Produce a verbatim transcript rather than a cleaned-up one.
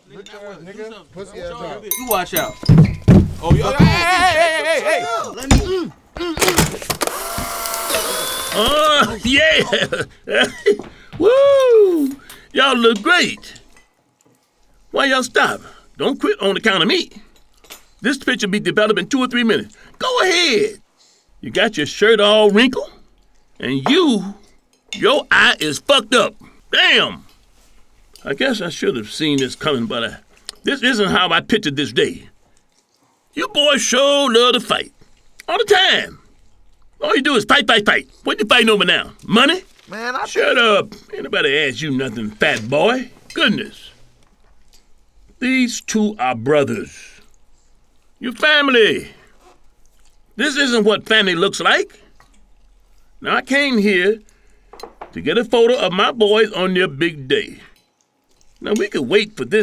nigga. Pussy ass nigga. You watch out. Oh, yo, hey, hey, hey, hey, hey. Let me. Oh, yeah. Woo. Y'all look great. Why y'all stop? Don't quit on the count of me. This picture be developed in two or three minutes. Go ahead. You got your shirt all wrinkled, and you, your eye is fucked up. Damn. I guess I should have seen this coming, but uh, this isn't how I pictured this day. You boys sure love to fight. All the time. All you do is fight, fight, fight. What you fighting over now? Money? Man, I Shut up. Ain't nobody asked you nothing, fat boy. Goodness. These two are brothers. Your family. This isn't what family looks like. Now, I came here to get a photo of my boys on their big day. Now, we could wait for this